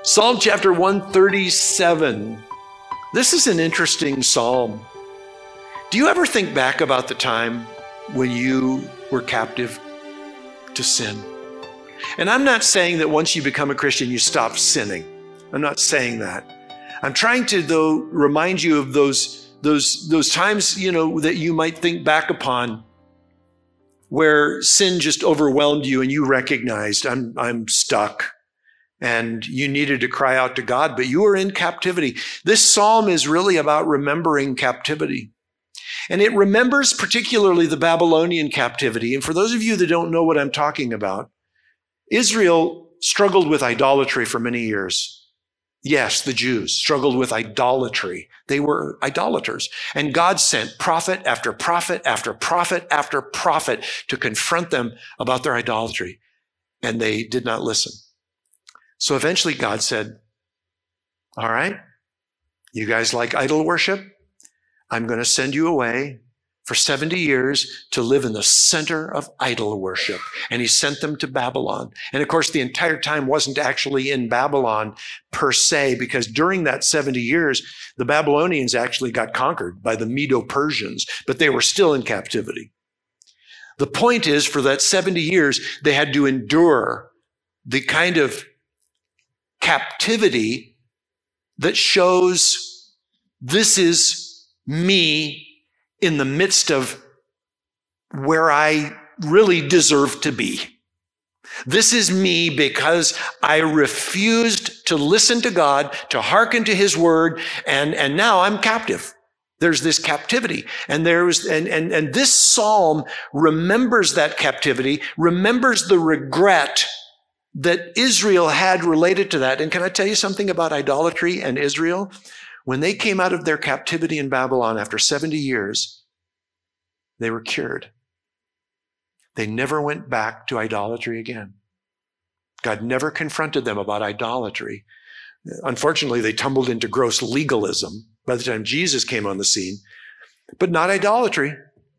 Psalm chapter 137. This is an interesting psalm. Do you ever think back about the time when you were captive to sin? And I'm not saying that once you become a Christian, you stop sinning. I'm not saying that. I'm trying to, though, remind you of those times, that you might think back upon where sin just overwhelmed you and you recognized, I'm stuck. And you needed to cry out to God, but you were in captivity. This psalm is really about remembering captivity. And it remembers particularly the Babylonian captivity. And for those of you that don't know what I'm talking about, Israel struggled with idolatry for many years. Yes, the Jews struggled with idolatry. They were idolaters. And God sent prophet after prophet after prophet after prophet to confront them about their idolatry. And they did not listen. So eventually God said, all right, you guys like idol worship? I'm going to send you away for 70 years to live in the center of idol worship. And he sent them to Babylon. And of course, the entire time wasn't actually in Babylon per se, because during that 70 years, the Babylonians actually got conquered by the Medo-Persians, but they were still in captivity. The point is, for that 70 years, they had to endure the kind of captivity that shows this is me in the midst of where I really deserve to be. This is me because I refused to listen to God, to hearken to his word, and now I'm captive. There's this captivity. And and this psalm remembers that captivity, remembers the regret that Israel had related to that. And can I tell you something about idolatry and Israel? When they came out of their captivity in Babylon after 70 years, they were cured. They never went back to idolatry again. God never confronted them about idolatry. Unfortunately, they tumbled into gross legalism by the time Jesus came on the scene, but not idolatry.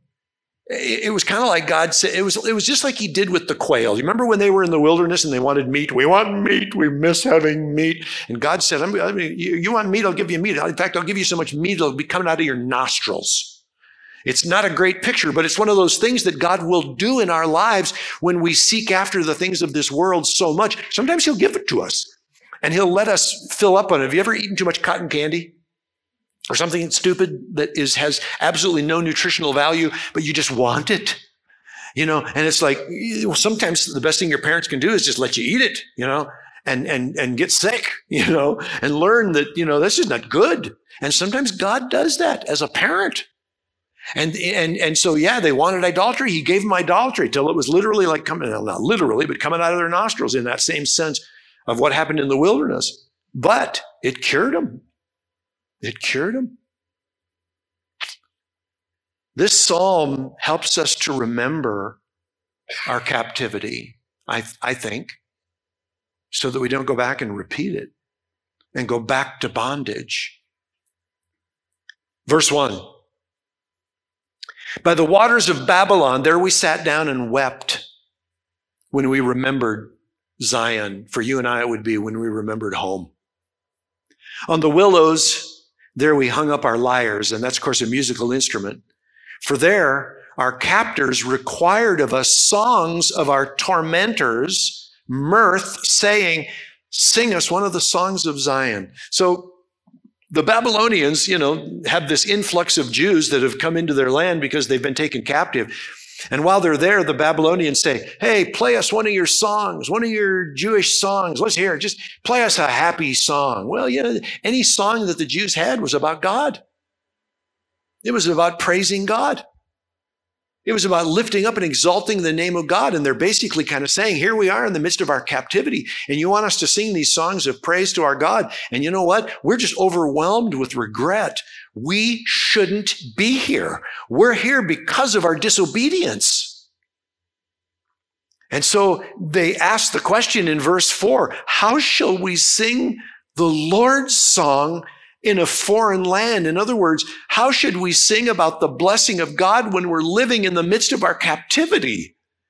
It was kind of like God said, it was just like he did with the quail. You remember when they were in the wilderness and they wanted meat? We want meat. We miss having meat. And God said, you want meat? I'll give you meat. In fact, I'll give you so much meat, it'll be coming out of your nostrils. It's not a great picture, but it's one of those things that God will do in our lives when we seek after the things of this world so much. Sometimes he'll give it to us and he'll let us fill up on it. Have you ever eaten too much cotton candy? Or something stupid that has absolutely no nutritional value, but you just want it, and it's like, sometimes the best thing your parents can do is just let you eat it, and get sick, and learn that, this is not good. And sometimes God does that as a parent. And so, yeah, they wanted idolatry. He gave them idolatry till it was literally like not literally, but coming out of their nostrils in that same sense of what happened in the wilderness. But it cured them. It cured him. This psalm helps us to remember our captivity, I think, so that we don't go back and repeat it and go back to bondage. Verse 1. By the waters of Babylon, there we sat down and wept when we remembered Zion. For you and I, it would be when we remembered home. On the willows, there we hung up our lyres, and that's, of course, a musical instrument. For there, our captors required of us songs of our tormentors, mirth, saying, sing us one of the songs of Zion. So the Babylonians, have this influx of Jews that have come into their land because they've been taken captive. And while they're there, the Babylonians say, hey, play us one of your songs, one of your Jewish songs. Let's hear it. Just play us a happy song. Well, any song that the Jews had was about God. It was about praising God. It was about lifting up and exalting the name of God. And they're basically kind of saying, here we are in the midst of our captivity, and you want us to sing these songs of praise to our God. And you know what? We're just overwhelmed with regret. We shouldn't be here. We're here because of our disobedience. And so they ask the question in verse 4, how shall we sing the Lord's song in a foreign land? In other words, how should we sing about the blessing of God when we're living in the midst of our captivity?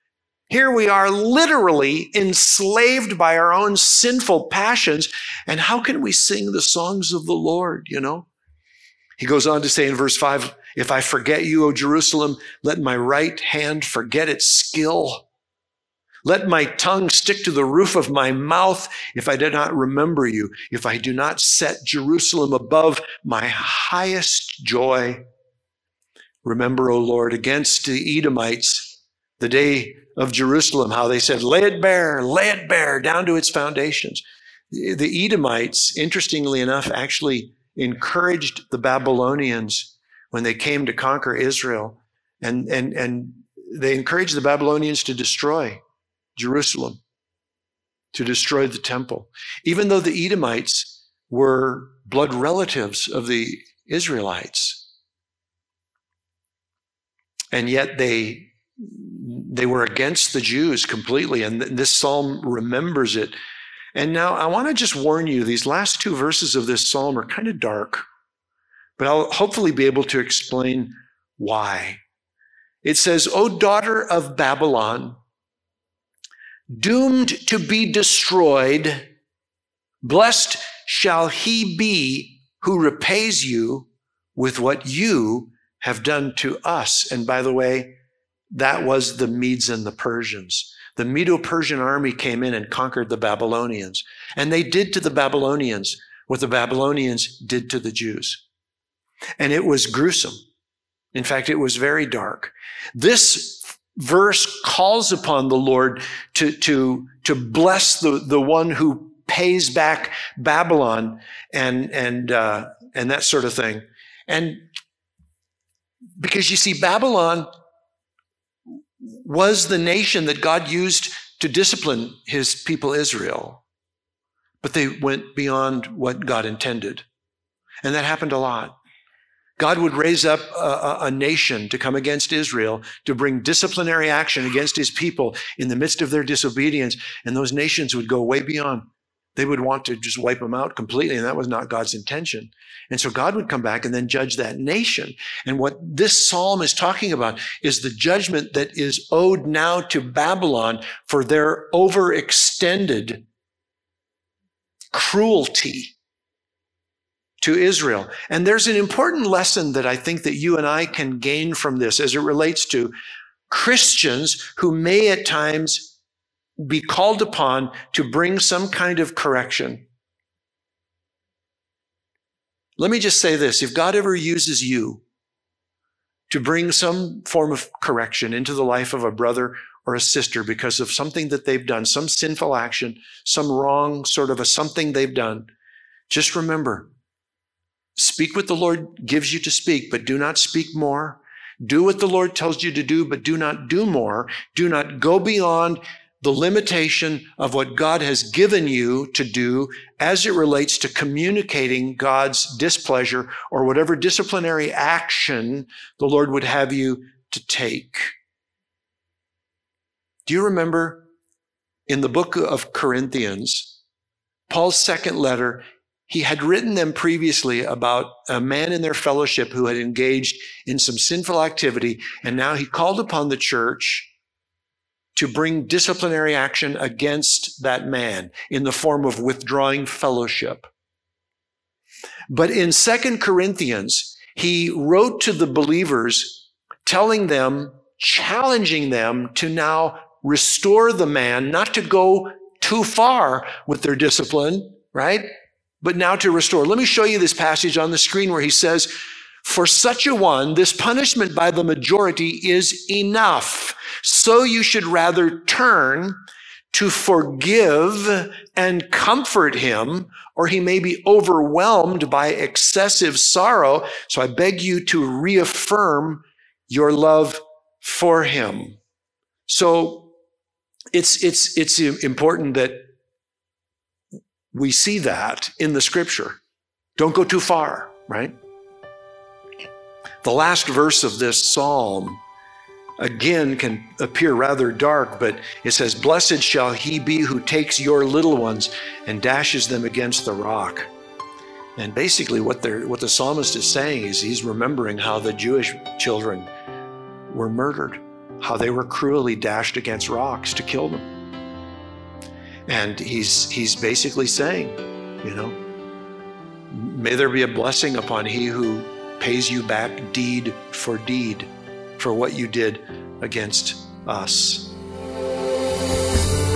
Here we are literally enslaved by our own sinful passions. And how can we sing the songs of the Lord, you know? He goes on to say in verse 5, if I forget you, O Jerusalem, let my right hand forget its skill. Let my tongue stick to the roof of my mouth if I do not remember you, if I do not set Jerusalem above my highest joy. Remember, O Lord, against the Edomites, the day of Jerusalem, how they said, lay it bare, down to its foundations. The Edomites, interestingly enough, actually encouraged the Babylonians when they came to conquer Israel, and they encouraged the Babylonians to destroy Jerusalem, to destroy the temple, even though the Edomites were blood relatives of the Israelites. And yet they were against the Jews completely, and this psalm remembers it. And now I want to just warn you, these last two verses of this psalm are kind of dark, but I'll hopefully be able to explain why. It says, O daughter of Babylon, doomed to be destroyed, blessed shall he be who repays you with what you have done to us. And by the way, that was the Medes and the Persians. The Medo-Persian army came in and conquered the Babylonians. And they did to the Babylonians what the Babylonians did to the Jews. And it was gruesome. In fact, it was very dark. This verse calls upon the Lord to bless the one who pays back Babylon and that sort of thing. And because you see, Babylon was the nation that God used to discipline his people Israel, but they went beyond what God intended. And that happened a lot. God would raise up a nation to come against Israel, to bring disciplinary action against his people in the midst of their disobedience. And those nations would go way beyond. They would want to just wipe them out completely. And that was not God's intention. And so God would come back and then judge that nation. And what this psalm is talking about is the judgment that is owed now to Babylon for their overextended cruelty to Israel. And there's an important lesson that I think that you and I can gain from this as it relates to Christians who may at times be called upon to bring some kind of correction. Let me just say this. If God ever uses you to bring some form of correction into the life of a brother or a sister because of something that they've done, some sinful action, some wrong sort of a something they've done, just remember, speak what the Lord gives you to speak, but do not speak more. Do what the Lord tells you to do, but do not do more. Do not go beyond the limitation of what God has given you to do as it relates to communicating God's displeasure or whatever disciplinary action the Lord would have you to take. Do you remember in the book of Corinthians, Paul's second letter, he had written them previously about a man in their fellowship who had engaged in some sinful activity, and now he called upon the church to bring disciplinary action against that man in the form of withdrawing fellowship. But in 2 Corinthians, he wrote to the believers, telling them, challenging them to now restore the man, not to go too far with their discipline, right? But now to restore. Let me show you this passage on the screen where he says, for such a one, this punishment by the majority is enough. So you should rather turn to forgive and comfort him, or he may be overwhelmed by excessive sorrow. So I beg you to reaffirm your love for him. So it's important that we see that in the scripture. Don't go too far, right? The last verse of this psalm, again, can appear rather dark, but it says, blessed shall he be who takes your little ones and dashes them against the rock. And basically what the psalmist is saying is he's remembering how the Jewish children were murdered how they were cruelly dashed against rocks to kill them. And he's basically saying, may there be a blessing upon he who pays you back deed for what you did against us.